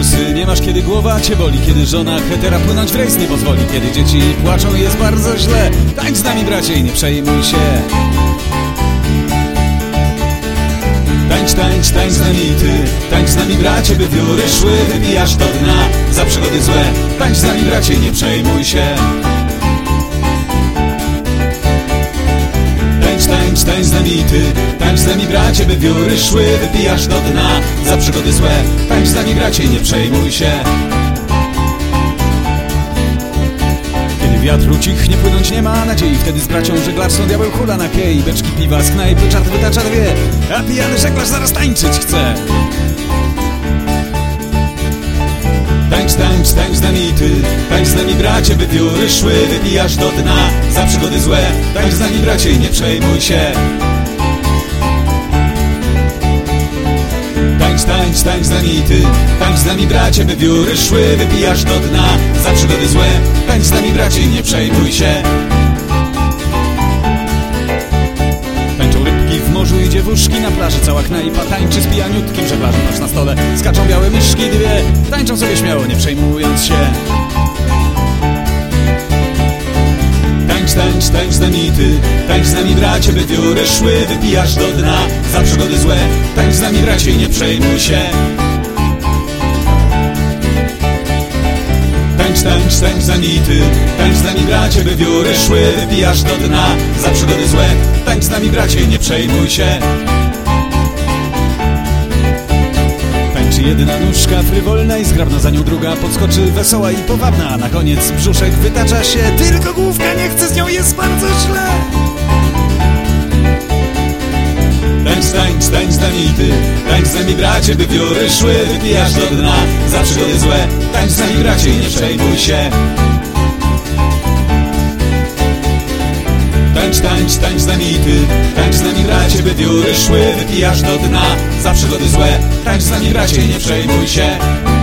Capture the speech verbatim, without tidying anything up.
kursy, nie masz kiedy głowa cię boli, kiedy żona hetera płynąć w rejs nie pozwoli, kiedy dzieci płaczą i jest bardzo źle. Tańcz z nami, bracie, i nie przejmuj się. Tańcz, tańcz, tańcz z nami ty, tańcz z nami, bracie, by wiory szły, wybijasz do dna za przygody złe. Tańcz z nami, bracie, nie przejmuj się. Tańcz, tańcz, tańcz z nami ty, tańcz z nami, bracie, by wiory szły, wybijasz do dna za przygody złe. Tańcz z nami, bracie, nie przejmuj się. Kiedy wiatr ucichnie, płynąć nie ma nadziei, wtedy z bracią żeglarzą diabeł hula na kiej. Beczki piwa z knajpy, czart wytacza dwie, a pijany żeglarz zaraz tańczyć chce. Tańcz, tańcz, tańcz z nami ty, tańcz z nami, bracie, by wiory szły, wybijasz do dna za przygody złe. Tańcz z nami, bracie, i nie przejmuj się. Tańcz, tańcz, tańcz z nami ty, tańcz z nami, bracie, by wiory szły, wybijasz do dna za przygody złe. Tańcz z nami, bracie, i nie przejmuj się. Tańczą rybki w morzu i dziewuszki na plaży, cała knajpa tańczy z pijaniutkim żeglarzem. Masz na stole, skaczą białe myszki dwie, tańczą sobie śmiało, nie przejmując się. Tańcz, tańcz, tańcz z nami ty, tańcz z nami, bracie, by wiory szły, wypijasz do dna za przygody złe. Tańcz z nami, bracie, i nie przejmuj się. Tańcz, tańcz, tańcz z nami ty, tańcz z nami, bracie, by wiory szły, wypijasz do dna za przygody złe. Tańcz z nami, bracie, i nie przejmuj się. Tańczy jedna nóżka frywolna i zgrabna, za nią druga podskoczy wesoła i powabna, a na koniec brzuszek wytacza się, tylko główka nie chce, z nią jest bardzo źle. Tańcz, tańcz, tańcz z nami ty, tańcz z nami, bracie, by wiory szły, wypijasz do dna za przygody złe. Tańcz z nami, bracie, i nie przejmuj się. Tańcz, tańcz, tańcz z nami ty, tańcz z nami, bracie, by wiory szły, wypijasz do dna za przygody złe. Tańcz z nami, bracie, i nie przejmuj się.